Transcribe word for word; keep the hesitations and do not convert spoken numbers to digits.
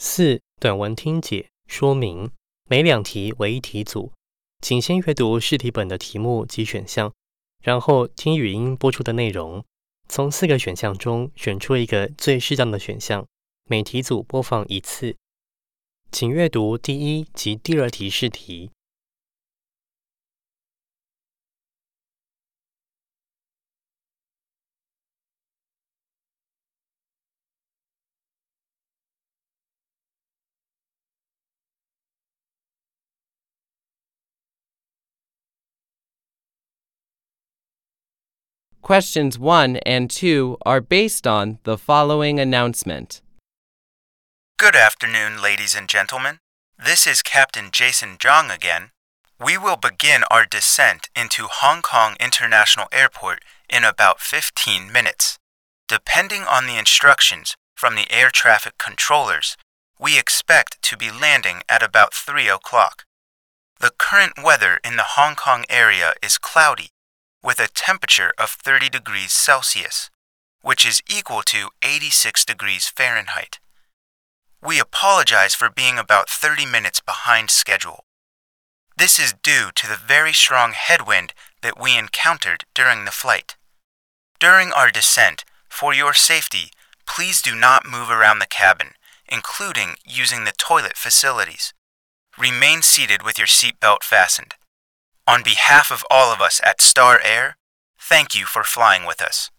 四、短文听解说明，每两题为一题组，请先阅读试题本的题目及选项，然后听语音播出的内容，从四个选项中选出一个最适当的选项，每题组播放一次。请阅读第一及第二题试题。 Questions one and two are based on the following announcement. Good afternoon, ladies and gentlemen. This is Captain Jason Zhang again. We will begin our descent into Hong Kong International Airport in about fifteen minutes. Depending on the instructions from the air traffic controllers, we expect to be landing at about three o'clock. The current weather in the Hong Kong area is cloudy, with a temperature of thirty degrees Celsius, which is equal to eighty-six degrees Fahrenheit. We apologize for being about thirty minutes behind schedule. This is due to the very strong headwind that we encountered during the flight. During our descent, for your safety, please do not move around the cabin, including using the toilet facilities. Remain seated with your seatbelt fastened. On behalf of all of us at Star Air, thank you for flying with us.